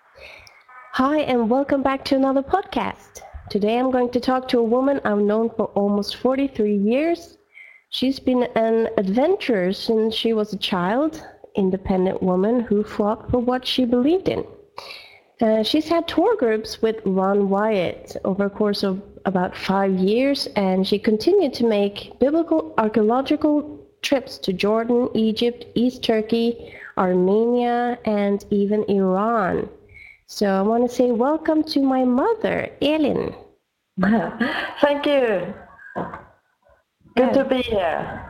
Hi, and welcome back to another podcast. Today I'm going to talk to a woman I've known for almost 43 years. She's been an adventurer since she was a child, independent woman who fought for what she believed in. She's had tour groups with Ron Wyatt over a course of about 5 years, and she continued to make biblical archaeological trips to Jordan, Egypt, East Turkey, Armenia, and even Iran. So I want to say welcome to my mother, Elin. Thank you. Good to be here.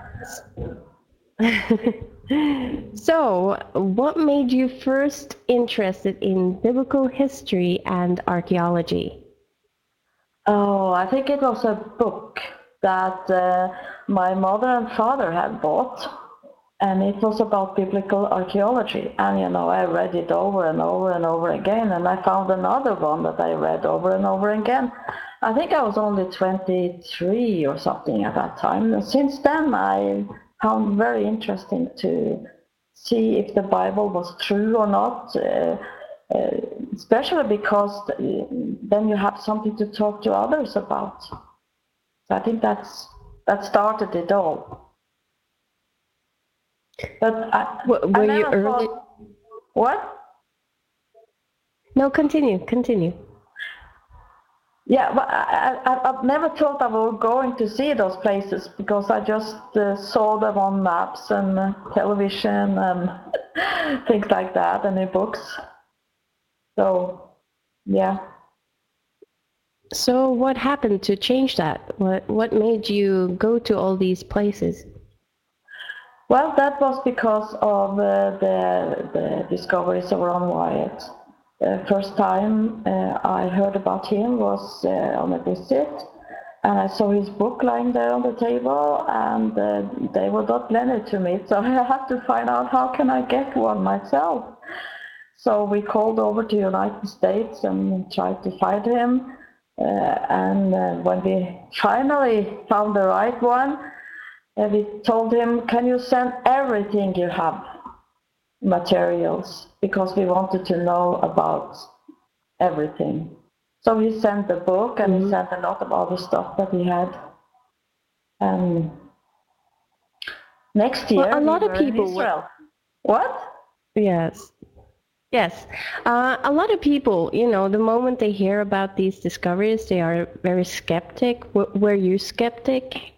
So, what made you first interested in biblical history and archaeology? Oh, I think it was a book that my mother and father had bought, and it was about biblical archaeology. And I read it over and over and over again, and I found another one that I read over and over again. I think I was only 23 or something at that time. And since then, I found very interesting to see if the Bible was true or not. Especially because then you have something to talk to others about. So I think that started it all. But Were you early? What? No, continue. Yeah, but I've never thought I was going to see those places because I just saw them on maps and television and things like that and in books. So, yeah. So, what happened to change that? What made you go to all these places? Well, that was because of the discoveries of Ron Wyatt. The first time I heard about him was on a visit, and I saw his book lying there on the table, and they would not lend it to me, so I had to find out how can I get one myself. So we called over to the United States and tried to find him, and when we finally found the right one, we told him, can you send everything you have, materials, because we wanted to know about everything. So he sent the book and he sent a lot of other stuff that he had. And next year, a lot of people in Israel. What? Yes. Yes. A lot of people, the moment they hear about these discoveries, they are very skeptic. Were you skeptic?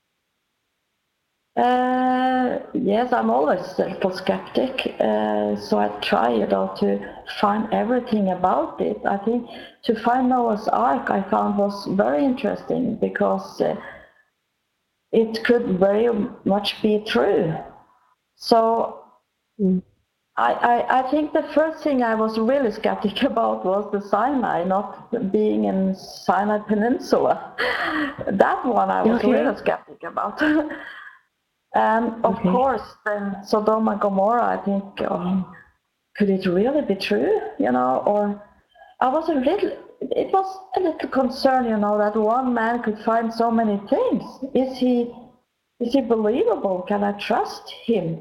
Yes, I'm always a little skeptic, so I try, to find everything about it. I think to find Noah's Ark I found was very interesting because it could very much be true. So I think the first thing I was really skeptic about was the Sinai, not being in Sinai Peninsula. That one I was really skeptic about. And of course, then Sodom and Gomorrah, I think, could it really be true? Or it was a little concern, that one man could find so many things. Is he believable? Can I trust him?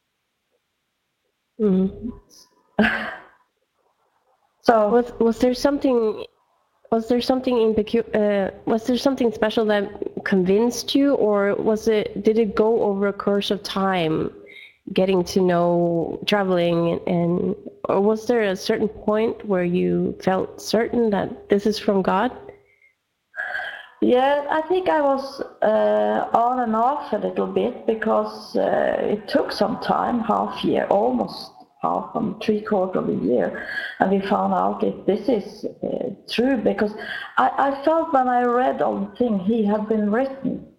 So was there something was there something special that convinced you, or did it go over a course of time, getting to know, traveling, or was there a certain point where you felt certain that this is from God? Yeah, I think I was on and off a little bit because it took some time, half year, almost half and 3/4 of a year, and we found out if this is true, because I felt when I read all the things he had been written,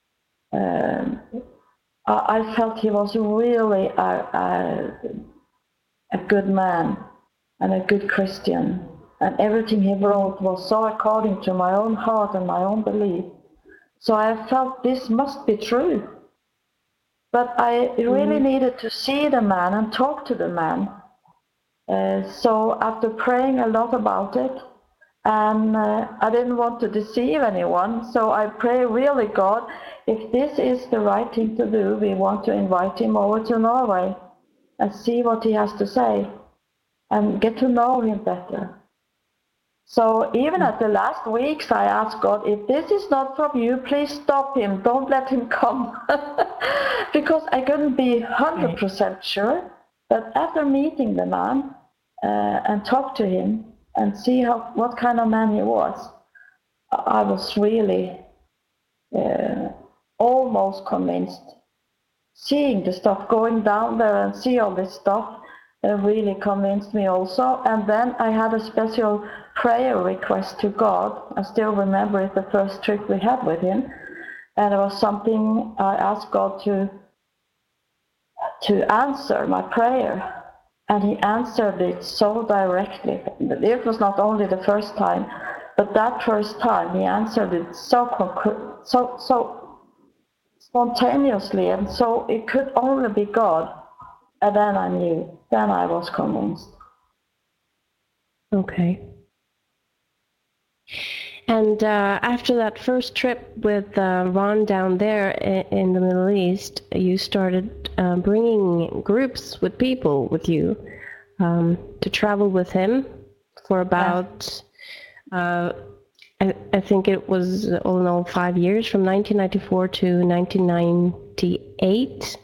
I felt he was really a good man and a good Christian, and everything he wrote was so according to my own heart and my own belief. So I felt this must be true. But I really needed to see the man and talk to the man. So after praying a lot about it, and I didn't want to deceive anyone, so I pray really, God, if this is the right thing to do, we want to invite him over to Norway and see what he has to say. and get to know him better. So even at the last weeks, I asked God, if this is not from you, please stop him. Don't let him come. Because I couldn't be 100% sure. But after meeting the man and talk to him and see what kind of man he was, I was really almost convinced. Seeing the stuff, going down there and see all this stuff, really convinced me also. And then I had a special prayer request to God. I still remember it, the first trip we had with him. And it was something I asked God to answer my prayer. And he answered it so directly. It was not only the first time, but that first time he answered it so spontaneously, and so it could only be God. And then I knew, then I was convinced. Okay. And after that first trip with Ron down there in the Middle East, you started bringing groups with people with you to travel with him for about, I think it was all in all 5 years, from 1994 to 1998.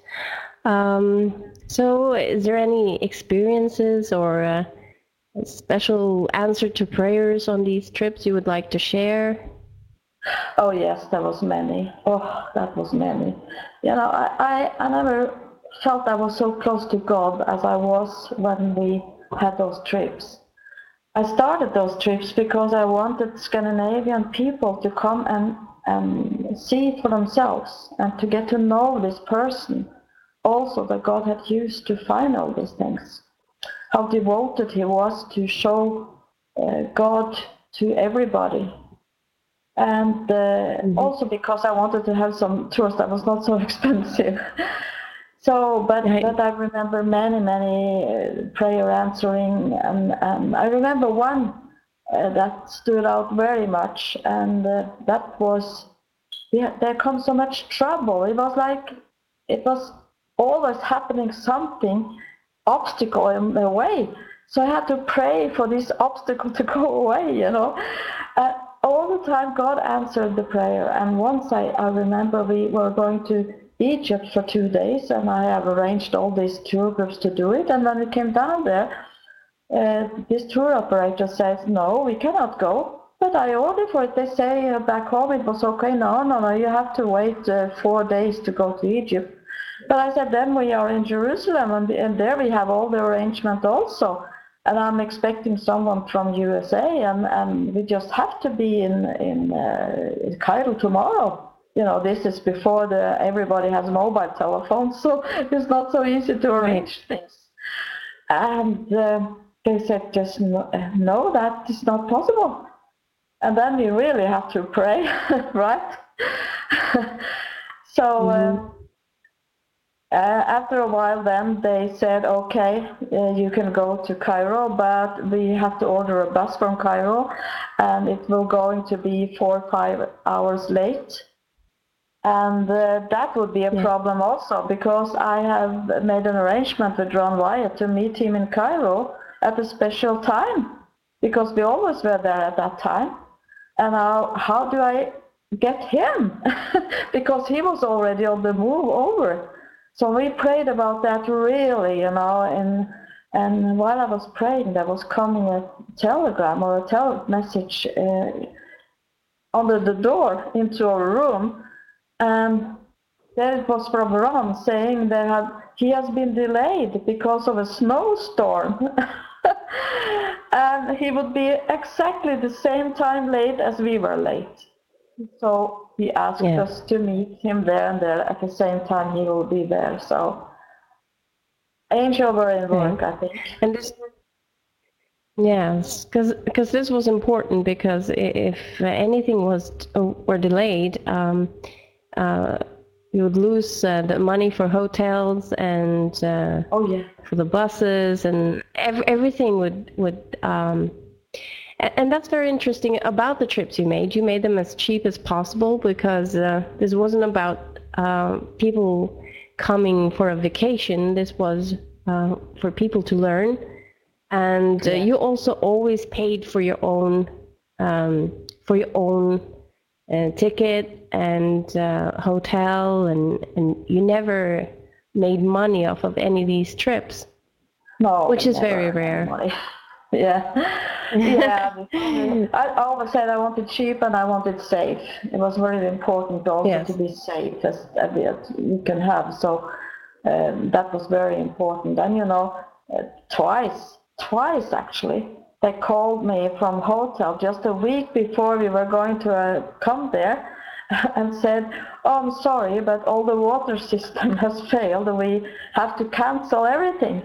So is there any experiences or a special answer to prayers on these trips you would like to share? Oh yes, there was many. Oh, that was many. You know, I never felt I was so close to God as I was when we had those trips. I started those trips because I wanted Scandinavian people to come and see it for themselves and to get to know this person also that God had used to find all these things. How devoted he was to show God to everybody. And also because I wanted to have some tours that was not so expensive. So, but I remember many prayer answering, and I remember one that stood out very much, and that was, there comes so much trouble. It was like, it was always happening something, obstacle in the way. So I had to pray for this obstacle to go away, you know. All the time God answered the prayer, and once I remember we were going to Egypt for 2 days, and I have arranged all these tour groups to do it, and when we came down there, this tour operator says, no, we cannot go. But I ordered for it. They say back home it was okay. No, you have to wait 4 days to go to Egypt. But I said, then we are in Jerusalem, and there we have all the arrangement also. And I'm expecting someone from USA, and we just have to be in Cairo tomorrow. You know, this is before everybody has mobile telephones, so it's not so easy to arrange things. And they said, just no, that is not possible. And then we really have to pray, right? So after a while then they said, okay, you can go to Cairo, but we have to order a bus from Cairo, and it will going to be 4 or 5 hours late. And that would be a problem also, because I have made an arrangement with Ron Wyatt to meet him in Cairo at a special time, because we always were there at that time. And now, how do I get him? Because he was already on the move over. So we prayed about that really, you know, and while I was praying, there was coming a telegram or a message under the door into our room. And there it was from Ron saying he has been delayed because of a snowstorm. And he would be exactly the same time late as we were late. So he asked us to meet him there and there at the same time he will be there. So angel were in work, I think. And this, yes, because this was important, because if anything were delayed, you would lose the money for hotels and for the buses, and everything would and that's very interesting about the trips you made. You made them as cheap as possible, because this wasn't about people coming for a vacation. This was for people to learn And you also always paid for your own ticket and hotel, and you never made money off of any of these trips. No, which is very rare. Yeah. I always said I wanted cheap and I wanted safe. It was very important also to be safe as you can have. So that was very important. And twice actually, they called me from hotel just a week before we were going to come there and said, "Oh, I'm sorry, but all the water system has failed and we have to cancel everything."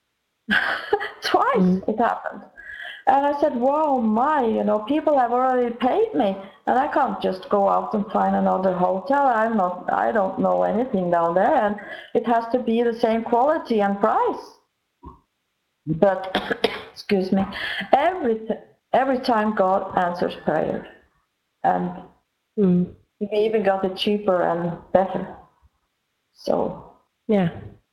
Twice it happened. And I said, wow, people have already paid me and I can't just go out and find another hotel. I don't know anything down there, and it has to be the same quality and price. But, excuse me, every time God answers prayer. And we even got it cheaper and better. So. Yeah.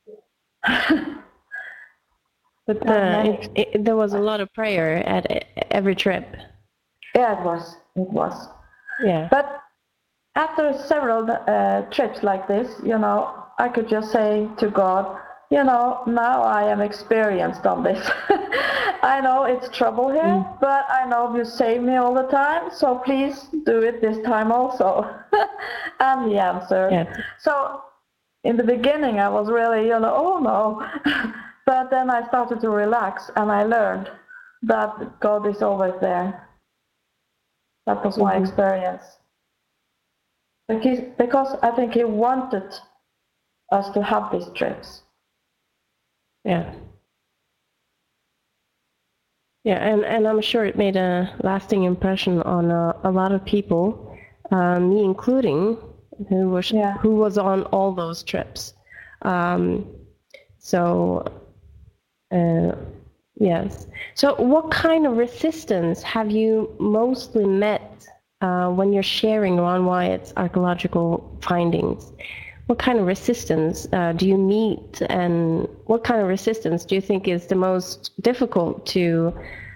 But there was a lot of prayer at every trip. Yeah, it was. Yeah. But after several trips like this, I could just say to God, now I am experienced on this. I know it's trouble here, but I know you save me all the time, so please do it this time also. And he answered. Yeah. So in the beginning I was really, oh no. But then I started to relax and I learned that God is always there. That was my experience. Because I think he wanted us to have these trips. Yeah. Yeah, and I'm sure it made a lasting impression on a lot of people, me including, who was on all those trips. Yes. So what kind of resistance have you mostly met when you're sharing Ron Wyatt's archaeological findings? What kind of resistance do you meet, and what kind of resistance do you think is the most difficult to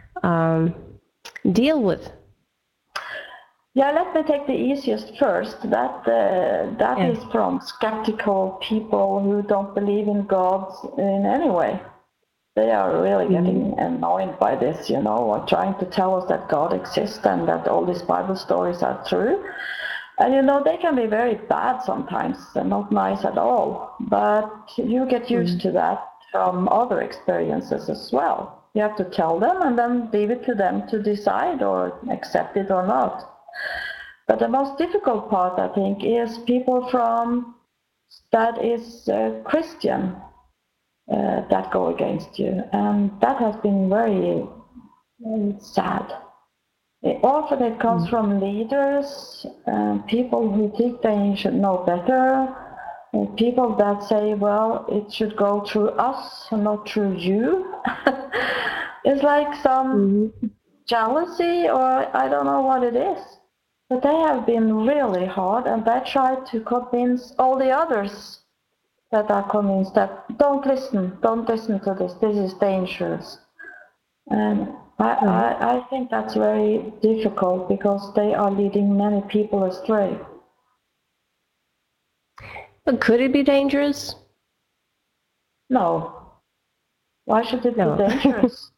deal with? Yeah, let me take the easiest first. That is from skeptical people who don't believe in God in any way. They are really getting annoyed by this, or trying to tell us that God exists and that all these Bible stories are true. And, they can be very bad sometimes and not nice at all. But you get used to that from other experiences as well. You have to tell them and then leave it to them to decide or accept it or not. But the most difficult part, I think, is people that is Christian. That go against you, and that has been very, very sad. Often it comes from leaders, people who think they should know better, people that say, well, it should go through us and not through you. It's like some jealousy, or I don't know what it is. But they have been really hard, and they try to convince all the others that are convinced that don't listen to this is dangerous. And I think that's very difficult because they are leading many people astray. But could it be dangerous? No. Why should it be dangerous?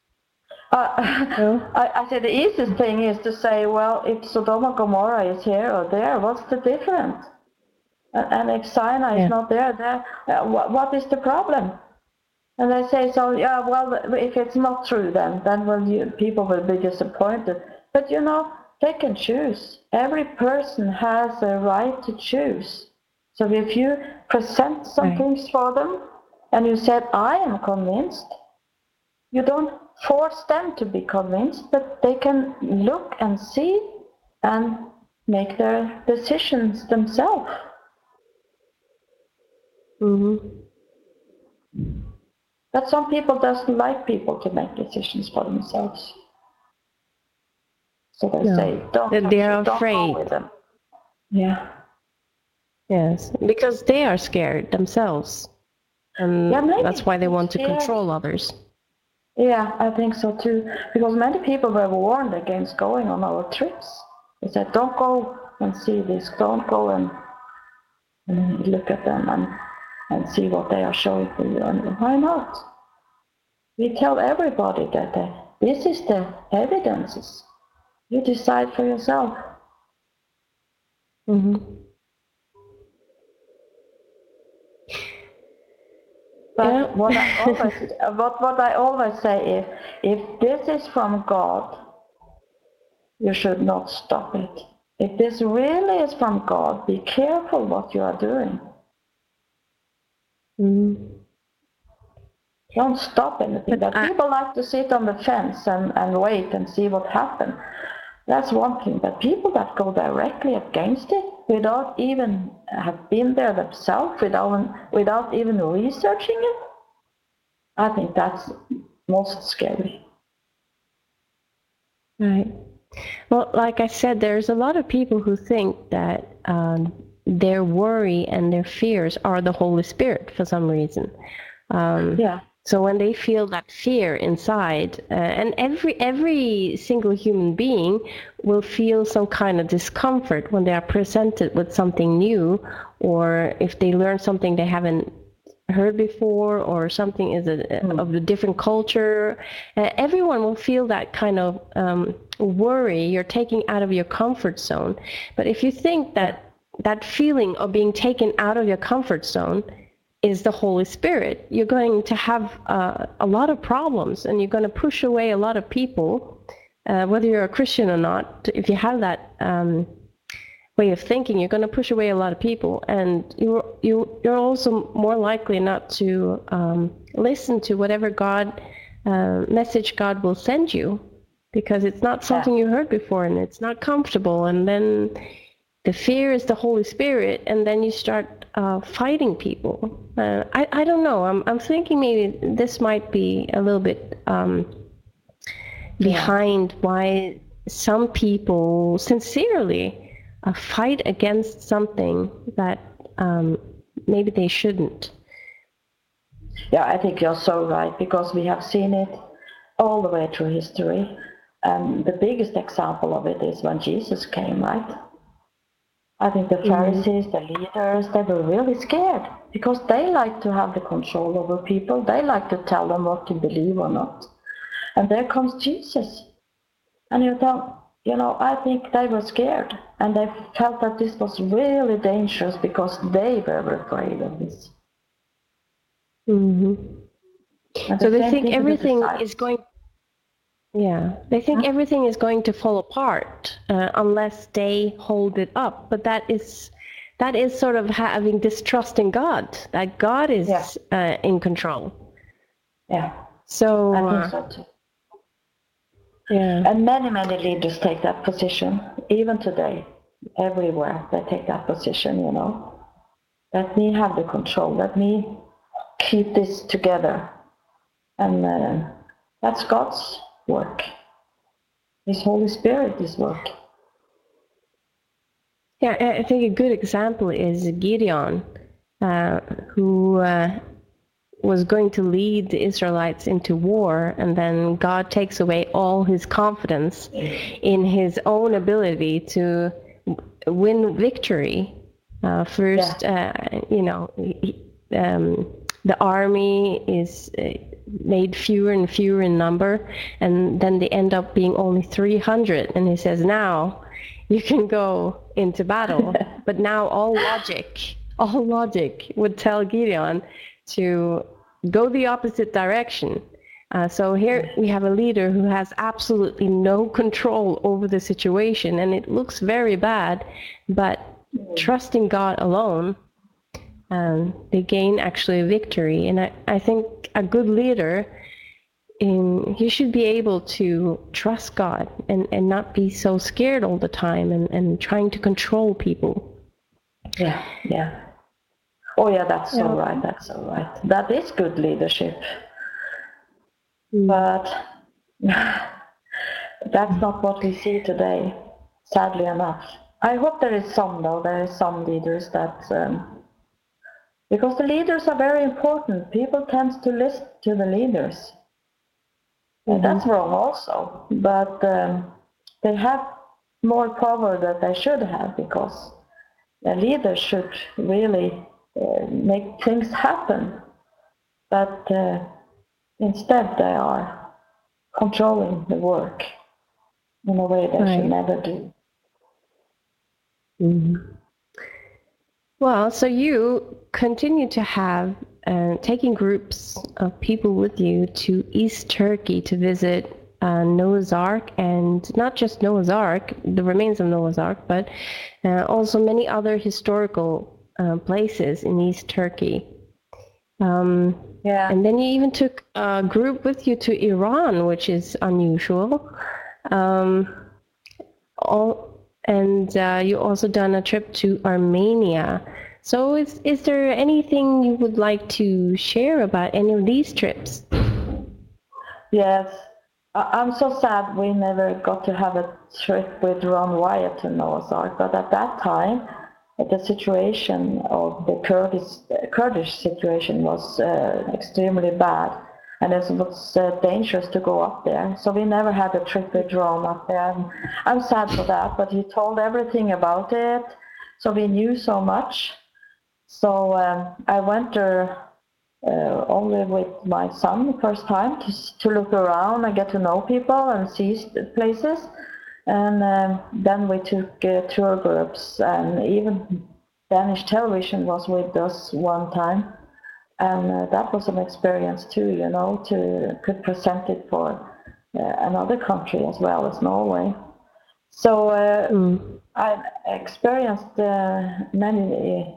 I said the easiest thing is to say, well, if Sodom and Gomorrah is here or there, what's the difference? And if Sinai is not there, what is the problem? And they say, so, well, if it's not true, then people will be disappointed. But, they can choose. Every person has a right to choose. So if you present some things for them, and you said, I am convinced, you don't force them to be convinced, but they can look and see and make their decisions themselves. But some people doesn't like people to make decisions for themselves. So they say, don't go with them. Yeah. Yes, because they are scared themselves. And that's why they want to control others. Yeah, I think so too. Because many people were warned against going on our trips. They said, don't go and see this, don't go and look at them and see what they are showing for you. And why not? We tell everybody that this is the evidences. You decide for yourself. Mm-hmm. But what I always say, if this is from God, you should not stop it. If this really is from God, be careful what you are doing. Mm-hmm. Don't stop anything. But people like to sit on the fence and wait and see what happens. That's one thing. But people that go directly against it without even have been there themselves, without even researching it, I think that's most scary. Right. Well, like I said, there's a lot of people who think that their worry and their fears are the Holy Spirit for some reason. Yeah. So when they feel that fear inside, and every single human being will feel some kind of discomfort when they are presented with something new, or if they learn something they haven't heard before, or something is of a different culture. Everyone will feel that kind of worry. You're taking out of your comfort zone. But if you think that that feeling of being taken out of your comfort zone is the Holy Spirit, you're going to have a lot of problems, and you're going to push away a lot of people, whether you're a Christian or not. If you have that way of thinking, you're going to push away a lot of people, and you're also more likely not to listen to whatever message God will send you, because it's not something you heard before, and it's not comfortable, and then the fear is the Holy Spirit, and then you start fighting people. I don't know. I'm thinking maybe this might be a little bit behind why some people sincerely fight against something that maybe they shouldn't. Yeah, I think you're so right, because we have seen it all the way through history. The biggest example of it is when Jesus came, right? I think the Pharisees, the leaders, they were really scared, because they like to have the control over people. They like to tell them what to believe or not. And there comes Jesus. And I think they were scared, and they felt that this was really dangerous because they were afraid of this. Mm-hmm. So they think everything is going. Yeah, they think everything is going to fall apart unless they hold it up. But that is sort of having distrust in God, that God is in control. Yeah. So I think so too. Yeah. And many leaders take that position, even today, everywhere they take that position. Let me have the control. Let me keep this together, and that's God's work. His Holy Spirit is work. Yeah, I think a good example is Gideon, who was going to lead the Israelites into war, and then God takes away all his confidence in his own ability to win victory. First, the army is made fewer and fewer in number, and then they end up being only 300, and he says, now you can go into battle. But now all logic would tell Gideon to go the opposite direction. So here we have a leader who has absolutely no control over the situation, and it looks very bad, but trusting God alone, they gain actually a victory. And I think a good leader, he should be able to trust God and not be so scared all the time and trying to control people. Yeah. Oh yeah, that's so right. That is good leadership. But that's not what we see today, sadly enough. I hope there is some leaders that, because the leaders are very important. People tend to listen to the leaders. That's wrong also. But they have more power than they should have, because the leaders should really make things happen. But instead they are controlling the work in a way they should never do. Mm-hmm. Well, so you continue to have taking groups of people with you to East Turkey to visit Noah's Ark, and not just Noah's Ark, the remains of Noah's Ark, but also many other historical places in East Turkey. And then you even took a group with you to Iran, which is unusual. You also done a trip to Armenia. So is there anything you would like to share about any of these trips? Yes. I'm so sad we never got to have a trip with Ron Wyatt to Noah's Ark, but at that time, the situation of the Kurdish situation was extremely bad, and it was dangerous to go up there. So we never had a trip with Ron up there. And I'm sad for that, but he told everything about it, so we knew so much. So I went there only with my son the first time to look around and get to know people and see places. And then we took tour groups, and even Danish television was with us one time. And that was an experience too, to present it for another country as well as Norway. So I experienced many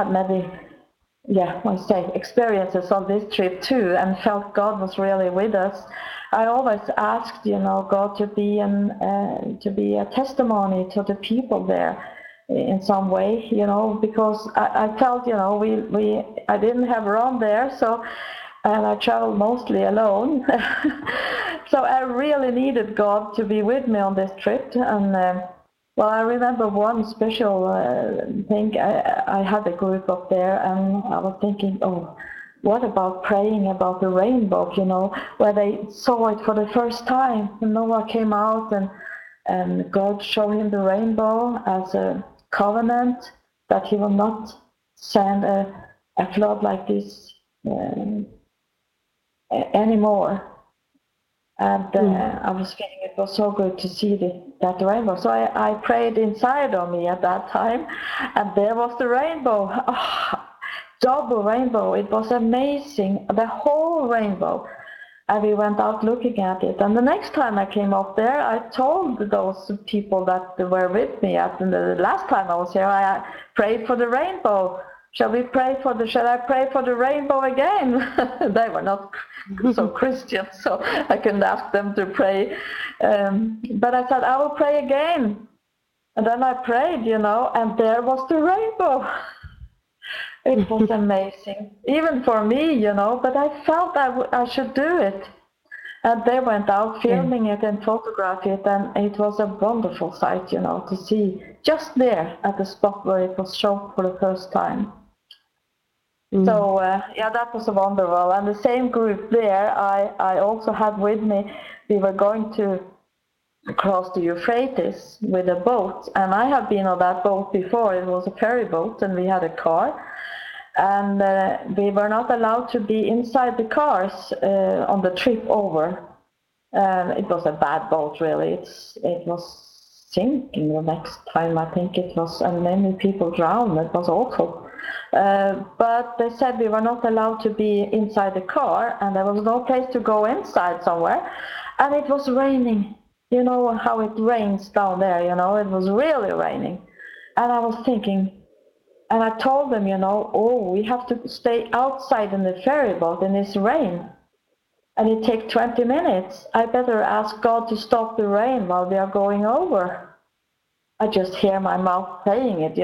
experiences on this trip too, and felt God was really with us. I always asked, God to be a testimony to the people there in some way, because I felt, I didn't have Ron there, and I traveled mostly alone. So I really needed God to be with me on this trip. And I remember one special thing. I had a group up there, and I was thinking, what about praying about the rainbow, where they saw it for the first time. And Noah came out, and God showed him the rainbow as a covenant that he will not send a flood like this anymore. And I was feeling it was so good to see that rainbow. So I prayed inside of me at that time, and there was the rainbow. Double rainbow. It was amazing, the whole rainbow. And we went out looking at it. And the next time I came up there, I told those people that were with me the last time I was here, I prayed for the rainbow. Shall I pray for the rainbow again? They were not so Christian, so I couldn't ask them to pray. But I said, I will pray again. And then I prayed, and there was the rainbow. It was amazing, even for me, but I felt I should do it. And they went out filming it and photograph it, and it was a wonderful sight, to see just there at the spot where it was shown for the first time. So, that was wonderful. And the same group there, I also had with me, we were going to cross the Euphrates with a boat. And I had been on that boat before. It was a ferry boat, and we had a car. And we were not allowed to be inside the cars on the trip over. It was a bad boat, really. It was sinking the next time, I think it was, and many people drowned. It was awful. But they said we were not allowed to be inside the car, and there was no place to go inside somewhere. And it was raining. You know how it rains down there, it was really raining. And I was thinking, and I told them, we have to stay outside in the ferry boat in this rain. And it takes 20 minutes. I better ask God to stop the rain while we are going over. I just hear my mouth saying it,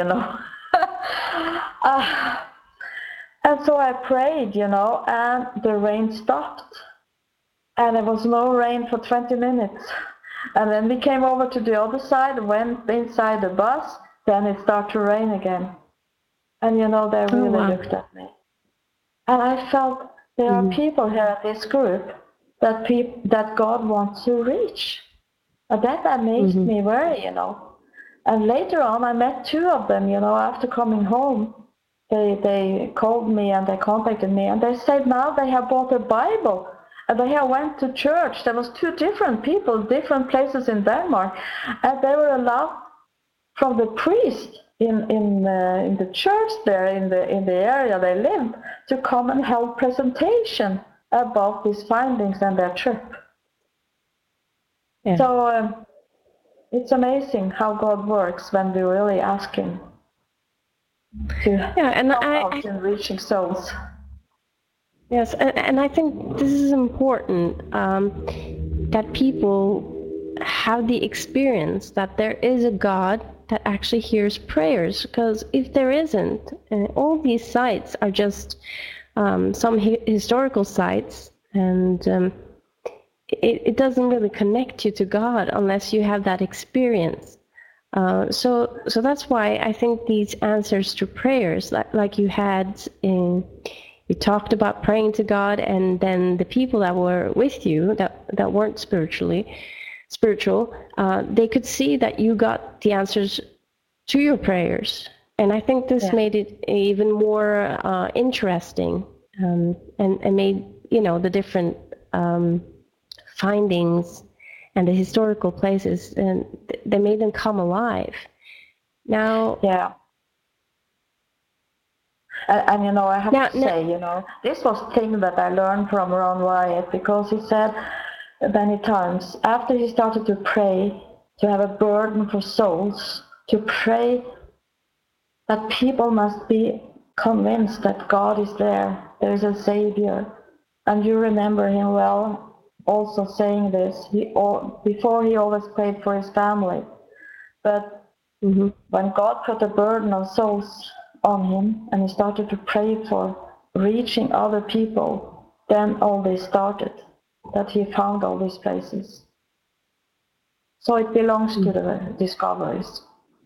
And so I prayed, and the rain stopped. And there was no rain for 20 minutes. And then we came over to the other side, went inside the bus, then it started to rain again. And they really looked at me. And I felt there are people here at this group that God wants to reach. And that amazed me very, And later on, I met two of them, after coming home. They called me and they contacted me, and they said now they have bought a Bible and they have went to church. There was two different people, different places in Denmark, and they were allowed from the priest in the church there in the area they lived to come and hold presentation about these findings and their trip. Yeah. So it's amazing how God works when we really ask Him to help out in reaching souls. Yes, and I think this is important, that people have the experience that there is a God that actually hears prayers. Because if there isn't, all these sites are just some historical sites, and it doesn't really connect you to God unless you have that experience. So that's why I think these answers to prayers, like you had you talked about praying to God, and then the people that were with you that weren't spiritual, they could see that you got the answers to your prayers. And I think this made it even more interesting, and made, the different findings and the historical places, and they made them come alive. Now, and I have to say, this was thing that I learned from Ron Wyatt, because he said many times after he started to pray, to have a burden for souls, to pray that people must be convinced that God is there is a Savior. And you remember him well also saying this. Before he always prayed for his family, but when God put a burden of souls on him and he started to pray for reaching other people, then all this started, that he found all these places. So it belongs to the discoveries.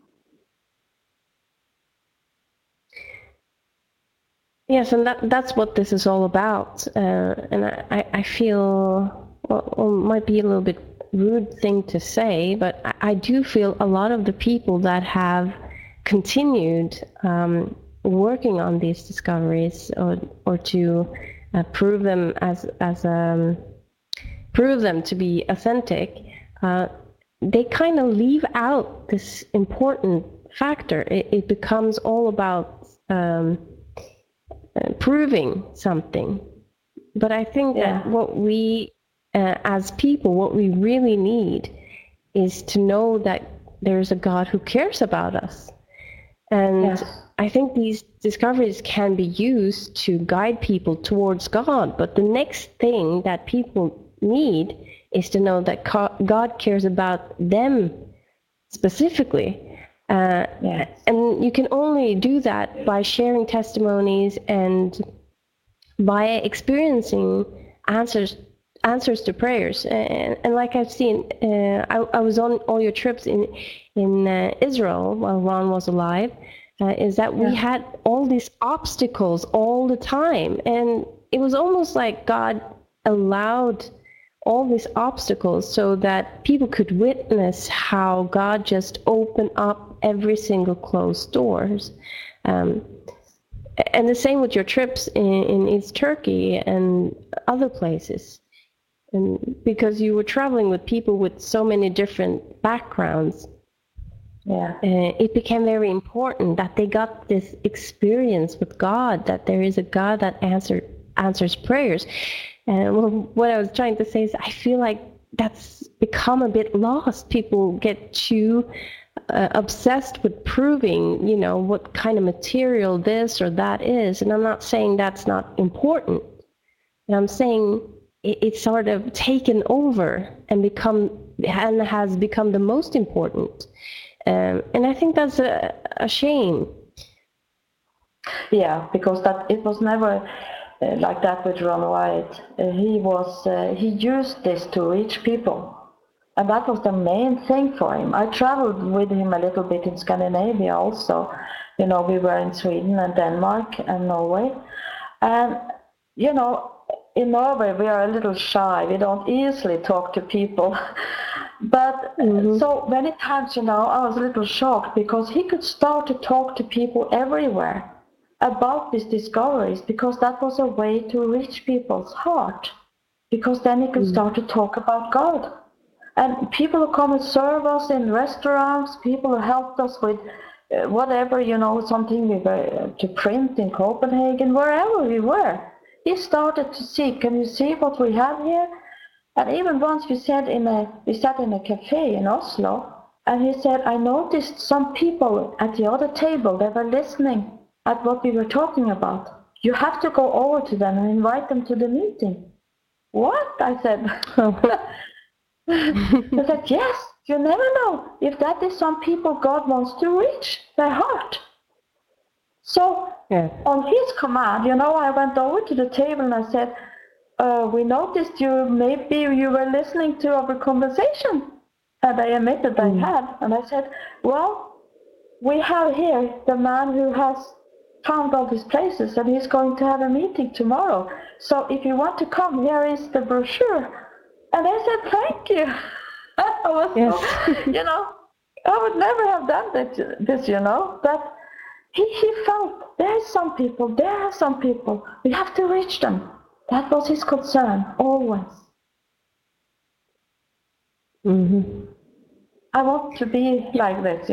Yes, and that's what this is all about. And I feel, well, might be a little bit rude thing to say, but I do feel a lot of the people that have continued working on these discoveries, or to prove them prove them to be authentic, they kind of leave out this important factor. It becomes all about proving something. But I think that what we, as people, what we really need is to know that there's a God who cares about us. And I think these discoveries can be used to guide people towards God. But the next thing that people need is to know that God cares about them specifically. And you can only do that by sharing testimonies and by experiencing answers to prayers. And like I've seen, I was on all your trips in Israel while Ron was alive, is that we had all these obstacles all the time. And it was almost like God allowed all these obstacles so that people could witness how God just opened up every single closed doors. And the same with your trips in East Turkey and other places. And because you were traveling with people with so many different backgrounds, it became very important that they got this experience with God, that there is a God that answers prayers. And what I was trying to say is I feel like that's become a bit lost. People get too obsessed with proving, what kind of material this or that is. And I'm not saying that's not important. And I'm saying it's sort of taken over and has become the most important. And I think that's a shame. Yeah, because it was never like that with Ron Wyatt. He used this to reach people. And that was the main thing for him. I traveled with him a little bit in Scandinavia also. We were in Sweden and Denmark and Norway. And, in Norway we are a little shy. We don't easily talk to people. But so many times, I was a little shocked because he could start to talk to people everywhere about these discoveries, because that was a way to reach people's heart. Because then he could start to talk about God. And people who come and serve us in restaurants, people who helped us with whatever, something we were to print in Copenhagen, wherever we were. He started to see, can you see what we have here? And even once we sat in a cafe in Oslo, and he said, I noticed some people at the other table, they were listening at what we were talking about. You have to go over to them and invite them to the meeting. What? I said. I said, yes, you never know if that is some people God wants to reach their heart. So on his command, I went over to the table and I said, we noticed maybe you were listening to our conversation. And I admitted I had. And I said, well, we have here the man who has found all these places, and he's going to have a meeting tomorrow. So if you want to come, here is the brochure. And I said, thank you. I was I would never have done this, but he felt there are some people, we have to reach them. That was his concern, always. I want to be like this,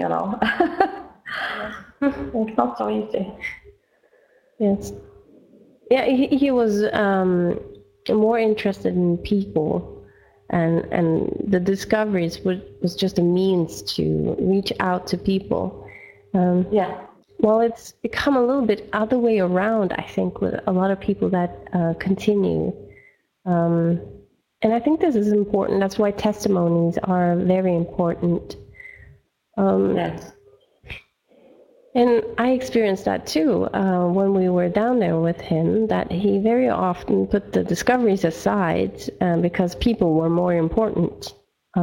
It's not so easy. Yes. Yeah, he was more interested in people, and the discoveries was just a means to reach out to people. Well, it's become a little bit other way around, I think, with a lot of people that continue. And I think this is important. That's why testimonies are very important. Yes. And I experienced that too when we were down there with him, that he very often put the discoveries aside because people were more important.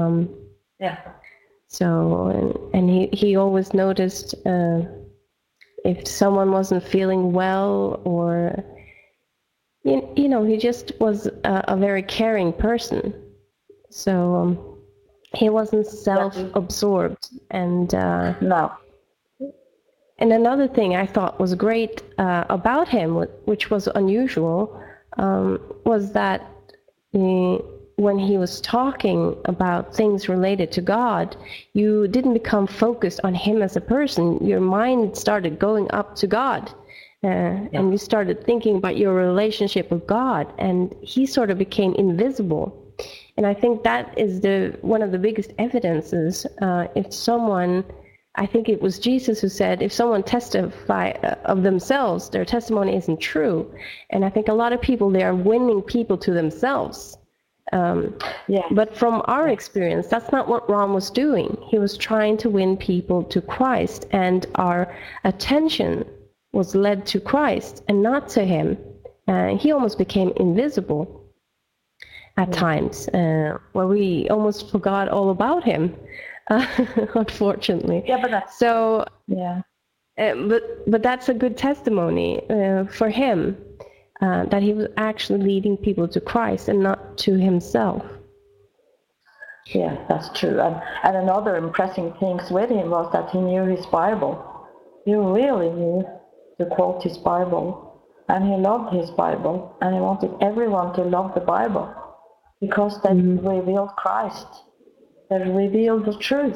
So, and he always noticed if someone wasn't feeling well, or, he just was a very caring person. So he wasn't self-absorbed. And no. And another thing I thought was great about him, which was unusual, was that when he was talking about things related to God, you didn't become focused on him as a person. Your mind started going up to God, and you started thinking about your relationship with God, and he sort of became invisible. And I think that is one of the biggest evidences. If someone, I think it was Jesus who said, if someone testify of themselves, their testimony isn't true. And I think a lot of people, they are winning people to themselves. But from our experience, that's not what Ron was doing. He was trying to win people to Christ, and our attention was led to Christ and not to him. He almost became invisible at times, where we almost forgot all about him. Unfortunately. But that's so. But that's a good testimony for him, that he was actually leading people to Christ and not to himself. Yeah, that's true. And another impressive thing with him was that he knew his Bible. He really knew to quote his Bible, and he loved his Bible, and he wanted everyone to love the Bible because they revealed Christ. That revealed the truth.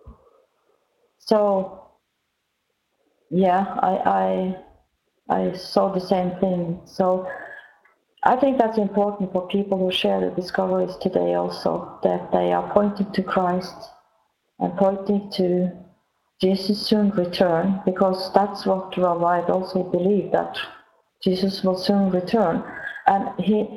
So, I saw the same thing. So, I think that's important for people who share the discoveries today also, that they are pointing to Christ and pointing to Jesus' soon return, because that's what Rob White also believed, that Jesus will soon return. And he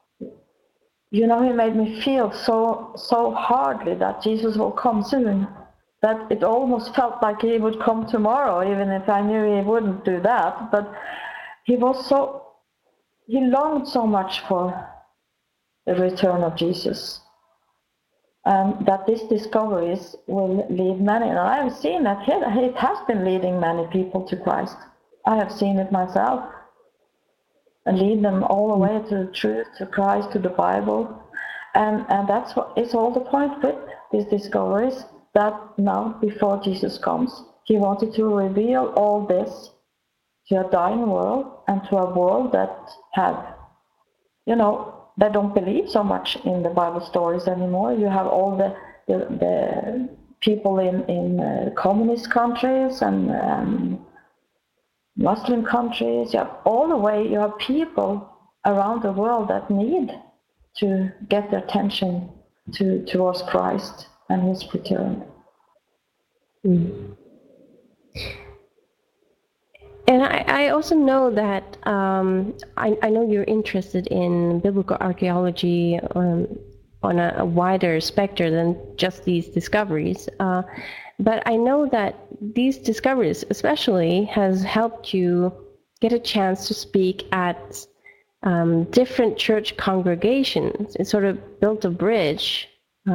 made me feel so hardly that Jesus will come soon, that it almost felt like he would come tomorrow, even if I knew he wouldn't do that. But he longed so much for the return of Jesus, and that these discoveries will lead many. And I have seen that it has been leading many people to Christ. I have seen it myself. and lead them all the way to the truth, to Christ, to the Bible. And that's what is all the point with these discoveries, that now, before Jesus comes, he wanted to reveal all this to a dying world and to a world that have, they don't believe so much in the Bible stories anymore. You have all the people in communist countries and Muslim countries. You have all the way, you have people around the world that need to get their attention towards Christ and his return. Mm. And I also know that I know you're interested in biblical archaeology on a wider spectrum than just these discoveries. But I know that these discoveries especially has helped you get a chance to speak at different church congregations. It sort of built a bridge.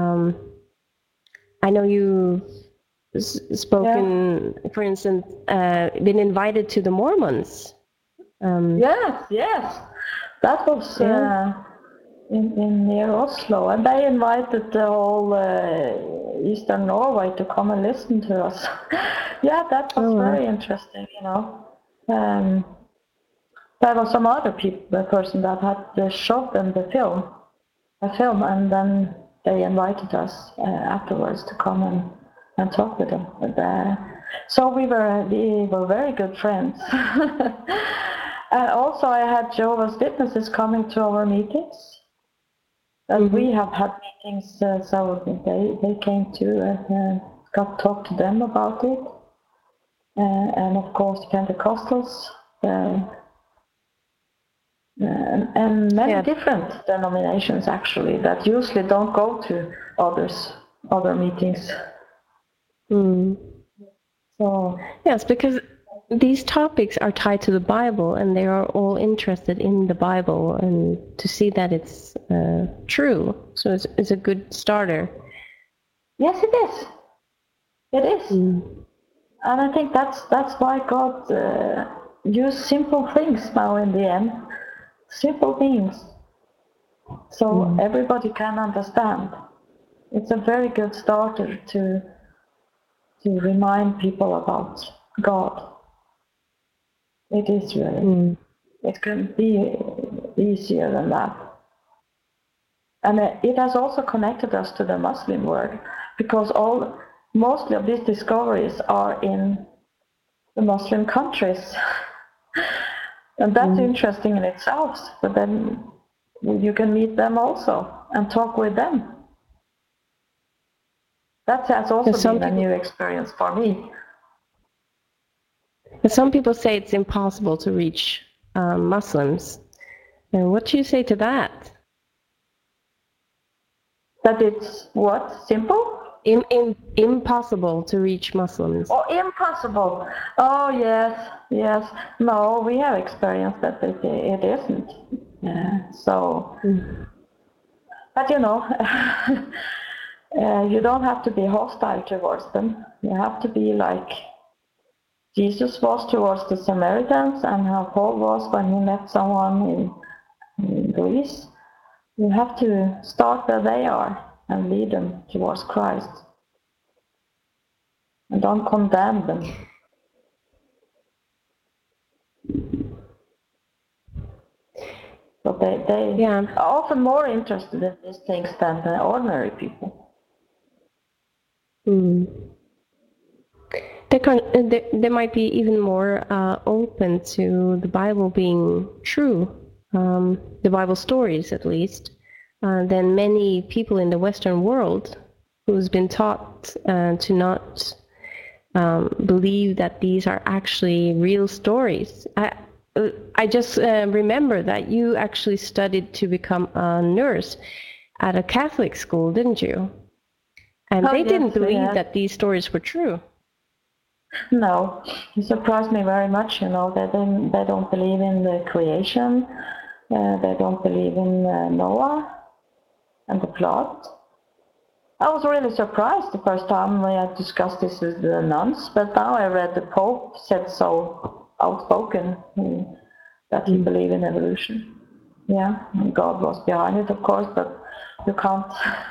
I know you've spoken, for instance, been invited to the Mormons. Yes. That was in near Oslo, and they invited the whole Eastern Norway to come and listen to us. Yeah, that was very interesting, There was some other person that had showed them a film, and then they invited us afterwards to come and talk with them. So we were very good friends. And also I had Jehovah's Witnesses coming to our meetings. And we have had meetings, so they came too and got to talk to them about it. And of course Pentecostals. And many different denominations actually that usually don't go to other meetings. So yes, because these topics are tied to the Bible, and they are all interested in the Bible, and to see that it's true. So it's a good starter. Yes, it is. It is, and I think that's why God used simple things now in the end. Simple things, so everybody can understand. It's a very good starter to remind people about God. It is really. It couldn't be easier than that. And it has also connected us to the Muslim world, because mostly of these discoveries are in the Muslim countries. And that's interesting in itself, but then you can meet them also and talk with them. That has also been a new experience for me. Some people say it's impossible to reach Muslims. And what do you say to that? That it's what? Simple? Impossible to reach Muslims. Oh, impossible. Oh, yes. No, we have experienced that it isn't. So, but you don't have to be hostile towards them. You have to be like Jesus was towards the Samaritans and how Paul was when he met someone in Greece. You have to start where they are and lead them towards Christ. And don't condemn them. So they are often more interested in these things than the ordinary people. They might be even more open to the Bible being true, the Bible stories at least, than many people in the Western world who's been taught to not believe that these are actually real stories. I just remember that you actually studied to become a nurse at a Catholic school, didn't you? And they didn't believe that these stories were true. No, it surprised me very much. They don't believe in the creation. They don't believe in Noah and the flood. I was really surprised the first time when I discussed this with the nuns, but now I read the Pope said so outspoken. that he believed in evolution. Yeah, and God was behind it, of course, but you can't,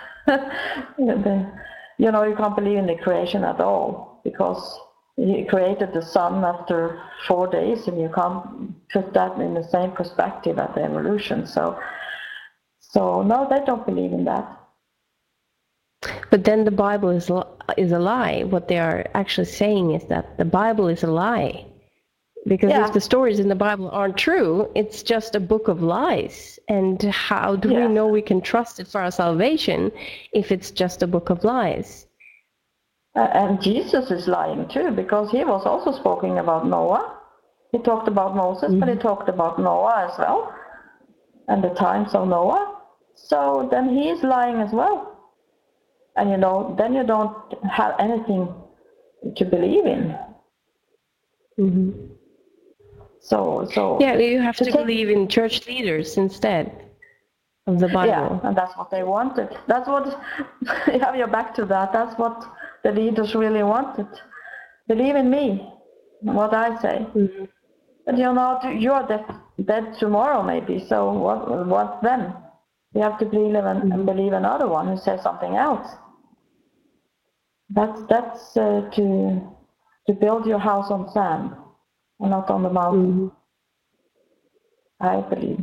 you can't believe in the creation at all, because he created the sun after 4 days, and you can't put that in the same perspective as the evolution. So no, they don't believe in that. But then the Bible is a lie. What they are actually saying is that the Bible is a lie. Because if the stories in the Bible aren't true, it's just a book of lies. And how do we know we can trust it for our salvation if it's just a book of lies? And Jesus is lying too, because he was also speaking about Noah. He talked about Moses, but he talked about Noah as well, and the times of Noah. So then he is lying as well. And then you don't have anything to believe in. Mm-hmm. So you have to believe in church leaders instead of the Bible. Yeah, and that's what they wanted. That's what you're back to that. That's what the leaders really wanted. Believe in me, what I say. Mm-hmm. But you're dead tomorrow maybe. So what then? You have to believe and believe another one who says something else. That's to build your house on sand and not on the mountain. I believe.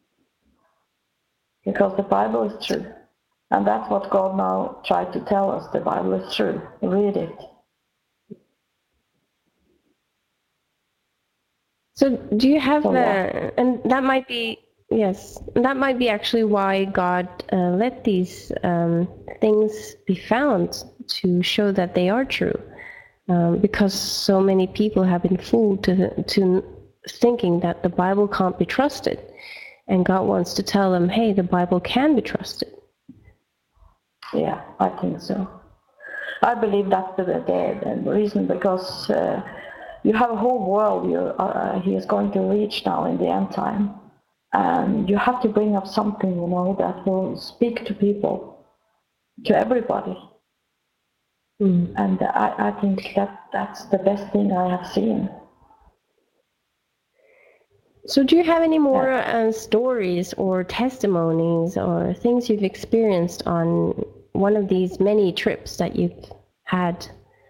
Because the Bible is true. And that's what God now tried to tell us. The Bible is true. Read it. So do you have, and that might be, that might be actually why God let these things be found, to show that they are true. Because so many people have been fooled to thinking that the Bible can't be trusted. And God wants to tell them, hey, the Bible can be trusted. Yeah, I think so. I believe that's the reason, because you have a whole world he is going to reach now in the end time. And you have to bring up something, that will speak to people, to everybody. And I think that's the best thing I have seen. So do you have any more stories or testimonies or things you've experienced on one of these many trips that you've had?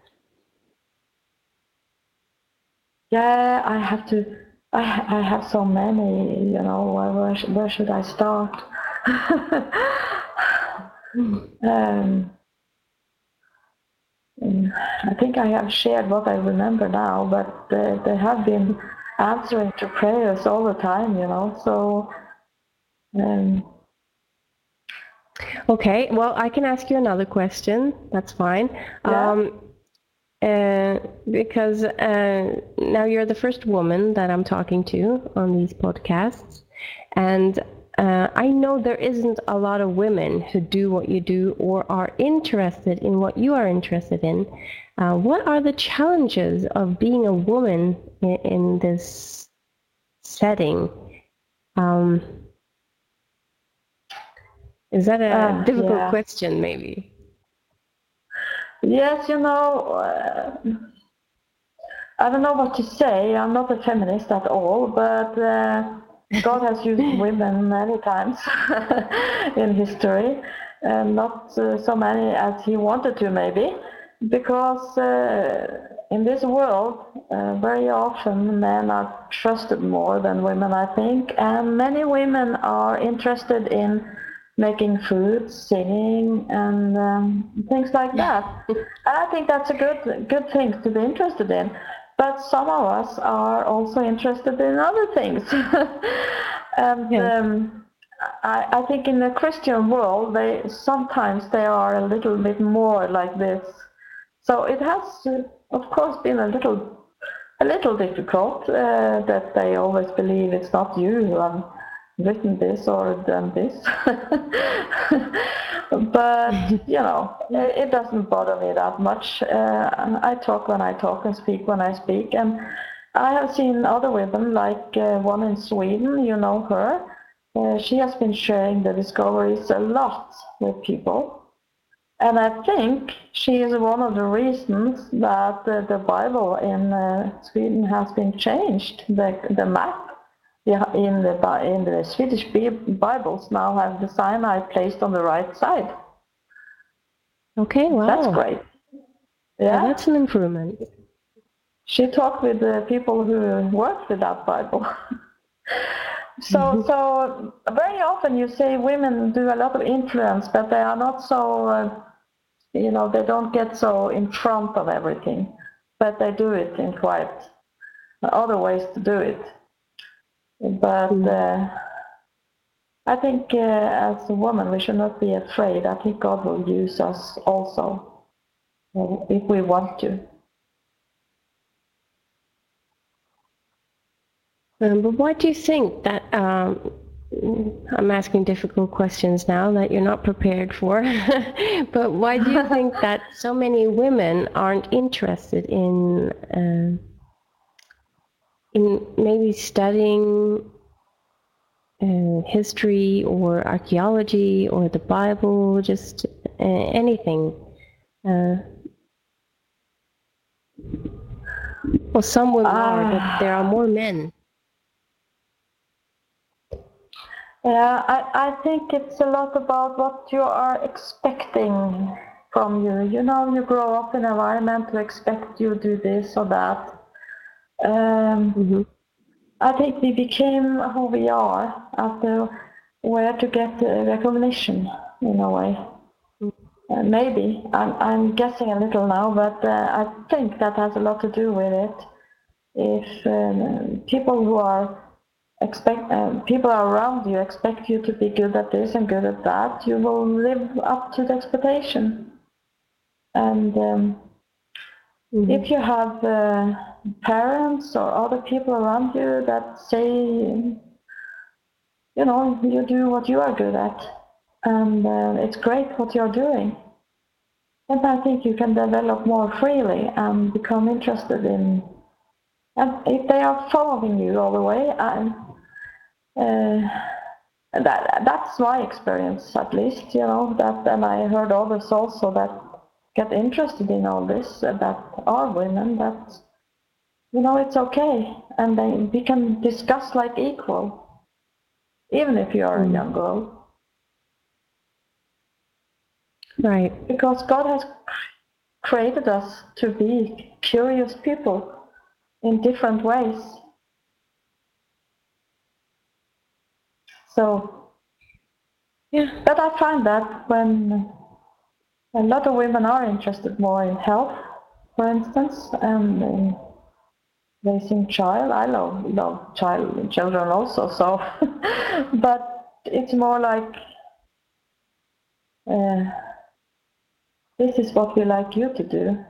Yeah, I have so many, where should I start? I think I have shared what I remember now, but they have been answering to prayers all the time, so... Okay, well, I can ask you another question. That's fine. Yeah. Because now you're the first woman that I'm talking to on these podcasts. And I know there isn't a lot of women who do what you do or are interested in what you are interested in. What are the challenges of being a woman in this setting? Is that a difficult question, maybe? Yes, I don't know what to say. I'm not a feminist at all, but God has used women many times in history, and not so many as he wanted to, maybe, because in this world, very often men are trusted more than women, I think, and many women are interested in making food, singing, and things like that. And I think that's a good thing to be interested in. But some of us are also interested in other things. And I think in the Christian world, sometimes they are a little bit more like this. So it has, of course, been a little difficult that they always believe it's not you who have written this or done this. But it doesn't bother me that much. I talk when I talk and speak when I speak, and I have seen other women, like one in Sweden, you know her. She has been sharing the discoveries a lot with people, and I think she is one of the reasons that the Bible in Sweden has been changed, the map. in the Swedish Bibles now have the Sinai placed on the right side. Okay, wow. That's great. Yeah, that's an improvement. She talked with the people who worked with that Bible. So very often you say women do a lot of influence, but they are not so, they don't get so in front of everything, but they do it in quite other ways to do it. But I think as a woman we should not be afraid. I think God will use us also if we want to. But why do you think that, I'm asking difficult questions now that you're not prepared for, but why do you think that so many women aren't interested in maybe studying history or archaeology or the Bible, just anything? Well, some women are, but there are more men. Yeah, I think it's a lot about what you are expecting from you. You grow up in an environment to expect you do this or that. I think we became who we are after where to get recognition in a way. Maybe I'm guessing a little now, but I think that has a lot to do with it. If people who are people around you expect you to be good at this and good at that, you will live up to the expectation. And if you have parents or other people around you that say, you do what you are good at, and it's great what you're doing, then I think you can develop more freely and become interested in. And if they are following you all the way, that's my experience, at least, that, and I heard others also that get interested in all this, that are women, that, it's okay, and we can discuss like equal, even if you are a young girl. Right. Because God has created us to be curious people in different ways. So, yeah, but I find that when a lot of women are interested more in health, for instance, and in raising child. I love children also, so but it's more like this is what we like you to do.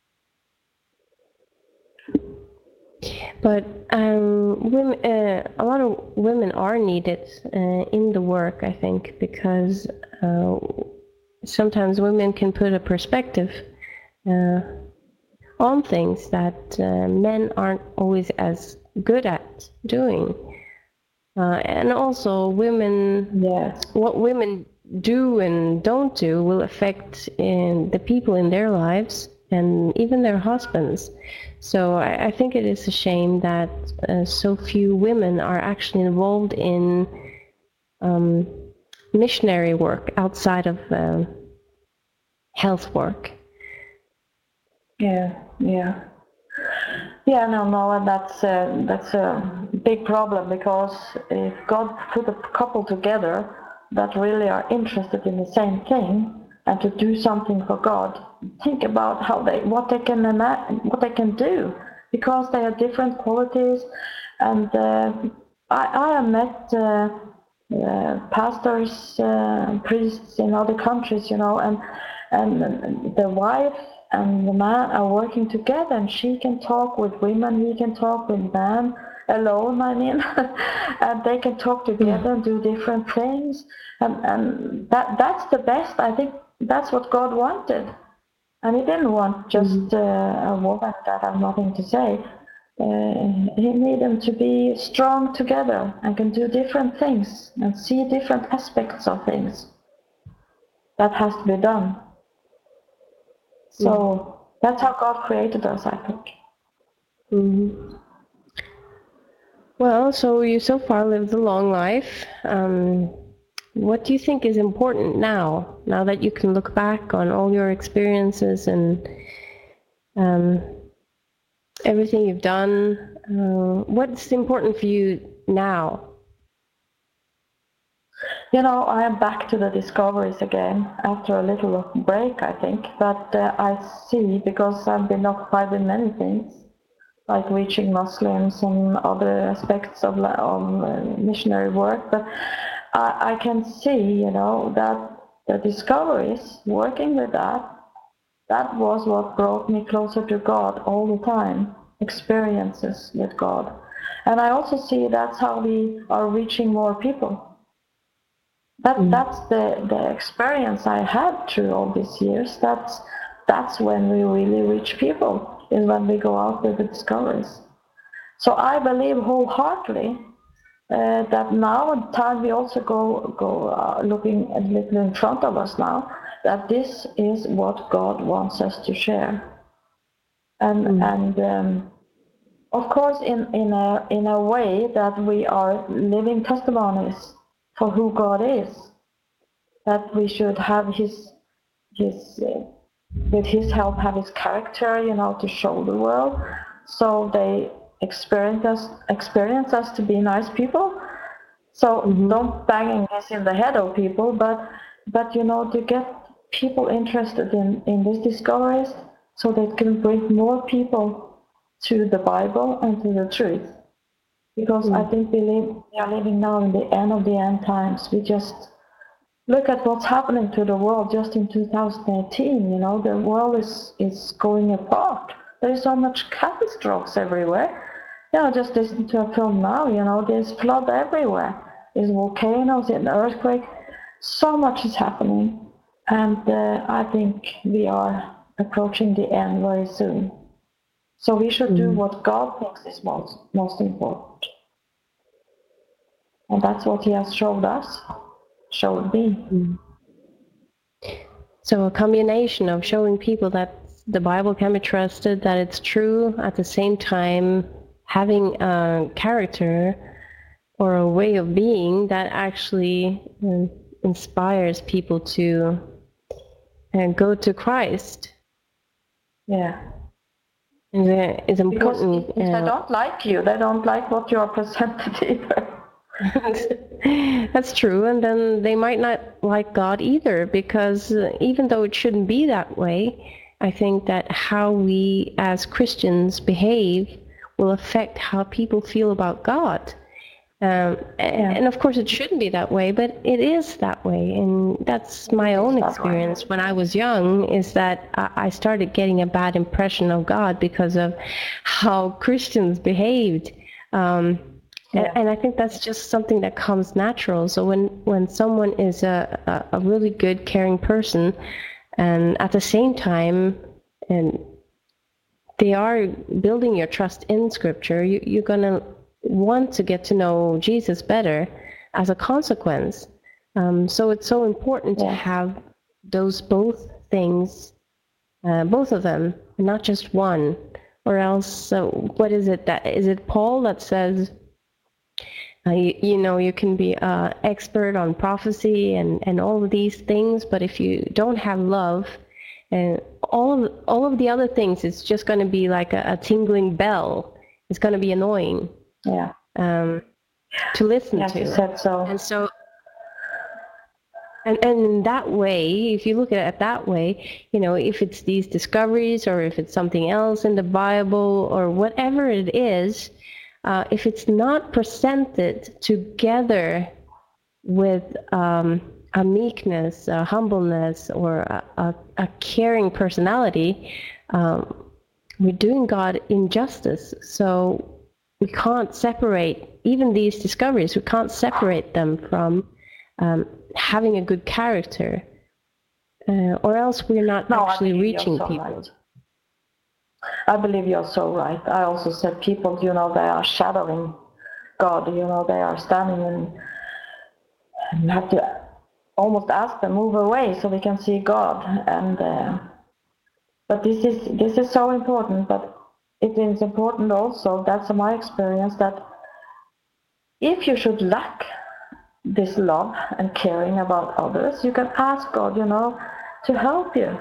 But women, a lot of women are needed in the work, I think, because sometimes women can put a perspective on things that men aren't always as good at doing. And also women, Yes. What women do and don't do will affect the people in their lives and even their husbands. So I think it is a shame that so few women are actually involved in missionary work outside of health work. Yeah, no, and that's a big problem, because if God put a couple together that really are interested in the same thing and to do something for God, think about what they can do, because they have different qualities. And I have met pastors, priests in other countries, and the wife and the man are working together, and she can talk with women, he can talk with men, alone, I mean, and they can talk together and do different things, and that's the best. I think that's what God wanted, and he didn't want just a woman that have nothing to say. He needed them to be strong together and can do different things and see different aspects of things. That has to be done. So that's how God created us, I think. Well, so you so far lived a long life. What do you think is important now that you can look back on all your experiences and everything you've done? What's important for you now? I am back to the discoveries again after a little break, I think. But I see, because I've been occupied with many things, like reaching Muslims and other aspects of missionary work. But I can see, that the discoveries, working with that was what brought me closer to God all the time, experiences with God. And I also see that's how we are reaching more people. That's the experience I had through all these years. That's when we really reach people, is when we go out with the discoveries. So I believe wholeheartedly that now in time we also go looking a little in front of us now, that this is what God wants us to share. And of course in a way that we are living testimonies for who God is, that we should have his with his help have his character, to show the world, so they experience us to be nice people. So don't banging this in the head of people, but to get people interested in these discoveries, so they can bring more people to the Bible and to the truth. Because I think we are living now in the end of the end times. We just look at what's happening to the world just in 2018. The world is going apart. There's so much catastrophes everywhere. Just listen to a film now. There's flood everywhere. There's volcanoes and earthquake. So much is happening, and I think we are approaching the end very soon. So we should do what God thinks is most important. And that's what he has showed us, showed me. So a combination of showing people that the Bible can be trusted, that it's true, at the same time having a character or a way of being that actually inspires people to go to Christ. Yeah. Is important. Because if they don't like you, they don't like what you are presented either. That's true, and then they might not like God either, because even though it shouldn't be that way, I think that how we as Christians behave will affect how people feel about God. And of course it shouldn't be that way, but it is that way, and that's my own experience when I was young, is that I started getting a bad impression of God because of how Christians behaved. And I think that's just something that comes natural. So when someone is a really good, caring person, and at the same time, and they are building your trust in Scripture, you're going to want to get to know Jesus better as a consequence. So it's so important to have those both things, both of them, and not just one. Or else, what is it? Is it Paul that says, you can be an expert on prophecy and all of these things, but if you don't have love, and all of the other things, it's just going to be like a tingling bell. It's going to be annoying. To listen to. You said so. And in that way, if you look at it that way, if it's these discoveries or if it's something else in the Bible or whatever it is, if it's not presented together with a meekness, a humbleness, or a caring personality, we're doing God injustice. So we can't separate even these discoveries. We can't separate them from having a good character, or else we're not actually reaching people. Right. I believe you're so right. I also said people, they are shadowing God. They are standing and you have to almost ask them, move away so we can see God. And but this is so important. But it is important also, that's my experience, that if you should lack this love and caring about others, you can ask God, to help you.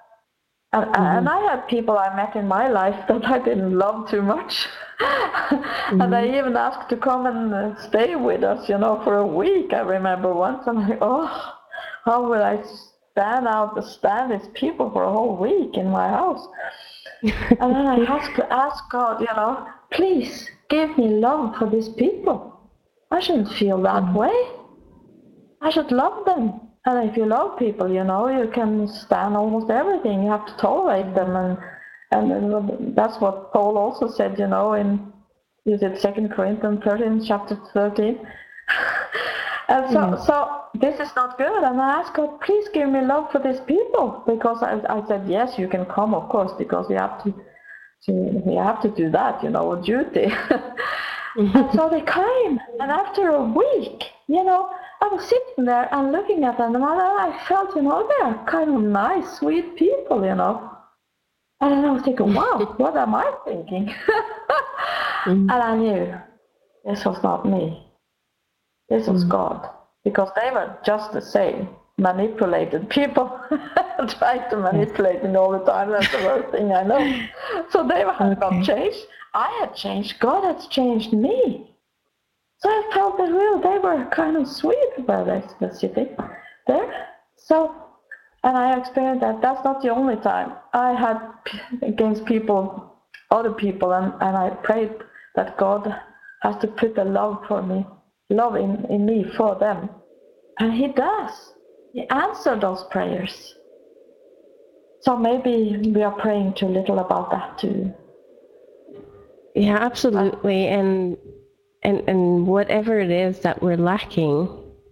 And I had people I met in my life that I didn't love too much. And I even asked to come and stay with us, for a week. I remember once, and how will I stand these people for a whole week in my house? And then I had to ask God, please give me love for these people. I shouldn't feel that way. I should love them. And if you love people, you can stand almost everything. You have to tolerate them. And that's what Paul also said, in 2 Corinthians 13, chapter 13. And so this is not good. And I asked God, please give me love for these people. Because I said, yes, you can come, of course, because we have to do that, duty. And so they came. And after a week, I was sitting there and looking at them, and I felt, they're kind of nice, sweet people, And then I was thinking, wow, what am I thinking? And I knew this was not me. This was God. Because they were just the same, manipulated people, trying to manipulate me all the time. That's the worst thing I know. So they had not changed. I had changed. God had changed me. So I felt that they were kind of sweet where they were sitting there. So, and I experienced that. That's not the only time. I had against other people, and I prayed that God has to put the love in me for them. And He does. He answered those prayers. So maybe we are praying too little about that too. Yeah, absolutely. And whatever it is that we're lacking,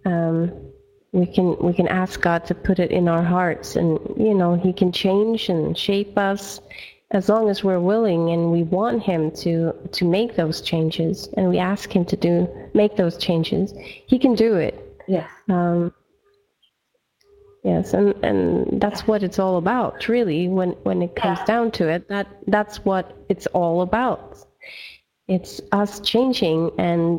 we can ask God to put it in our hearts, and He can change and shape us as long as we're willing and we want Him to make those changes, and we ask Him to make those changes. He can do it. Yes. Yes, and that's what it's all about, really. When it comes down to it, that's what it's all about. It's us changing and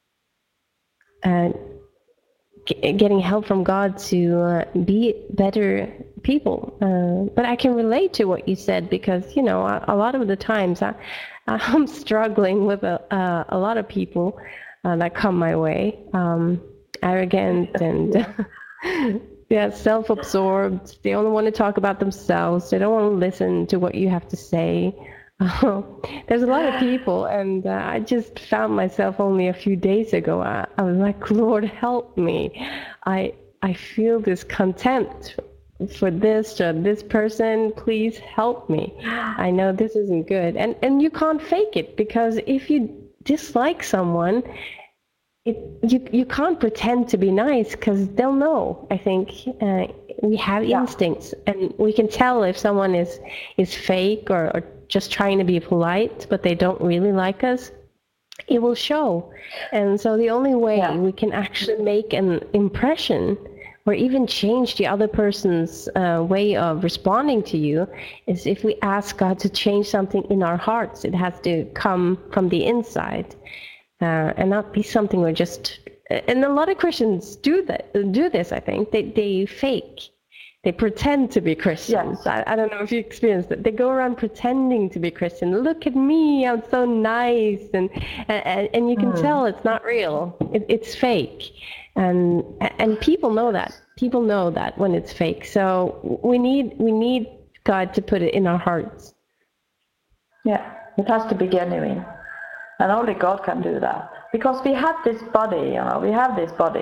getting help from God to be better people. But I can relate to what you said, because a lot of the times I'm struggling with a lot of people that come my way, arrogant and self-absorbed. They only want to talk about themselves. They don't want to listen to what you have to say. There's a lot of people, and I just found myself only a few days ago. I was like, Lord, help me. I feel this contempt for this person. Please help me. I know this isn't good. And you can't fake it, because if you dislike someone, you can't pretend to be nice, because they'll know. I think we have instincts, and we can tell if someone is fake or just trying to be polite, but they don't really like us. It will show. And so the only way we can actually make an impression or even change the other person's way of responding to you is if we ask God to change something in our hearts. It has to come from the inside. And not be something we're just, and a lot of Christians do this, I think. They fake. They pretend to be Christians. Yes. I don't know if you experienced that. They go around pretending to be Christian. Look at me, I'm so nice. And you can tell it's not real. It's fake. And people know that. People know that when it's fake. So we need God to put it in our hearts. Yeah, it has to be genuine. And only God can do that. Because we have this body, we have this body.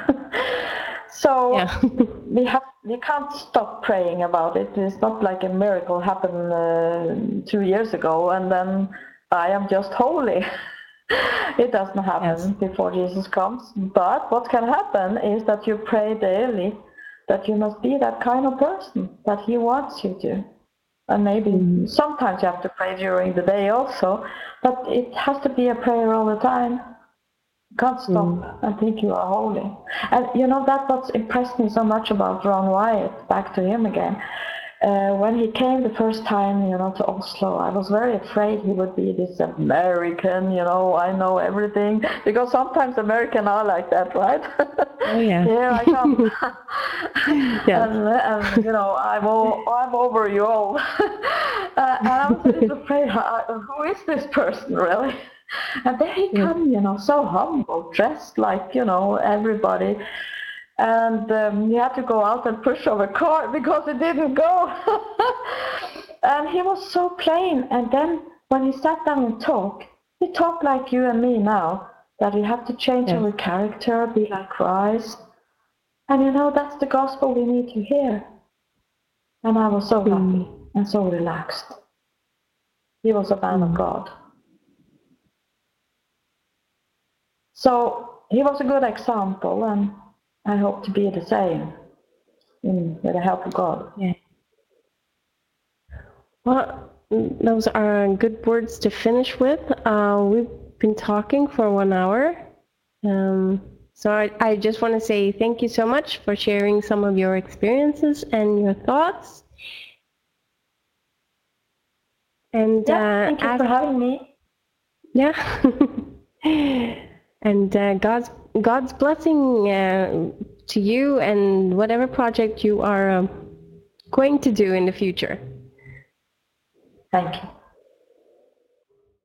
So we can't stop praying about it. It's not like a miracle happened 2 years ago and then I am just holy. It doesn't happen before Jesus comes. But what can happen is that you pray daily that you must be that kind of person that He wants you to. And maybe sometimes you have to pray during the day also, but it has to be a prayer all the time. You can't stop and think you are holy. And that's what impressed me so much about Ron Wyatt, back to him again. when he came the first time, to Oslo, I was very afraid he would be this American, I know everything, because sometimes Americans are like that, right? Oh yeah. Here I come. Yeah. And I'm over you all. And I was a little afraid, who is this person really? And there he come, so humble, dressed like, everybody. And he had to go out and push over a car because it didn't go. And he was so plain. And then when he sat down and talked, he talked like you and me now, that we have to change our character, be like Christ. And that's the gospel we need to hear. And I was so happy and so relaxed. He was a man of God. So he was a good example, and I hope to be the same with the help of God. Yeah. Well, those are good words to finish with. We've been talking for 1 hour. So I just want to say thank you so much for sharing some of your experiences and your thoughts. And thank you for having me. Yeah. And God's blessing to you and whatever project you are going to do in the future. Thank you.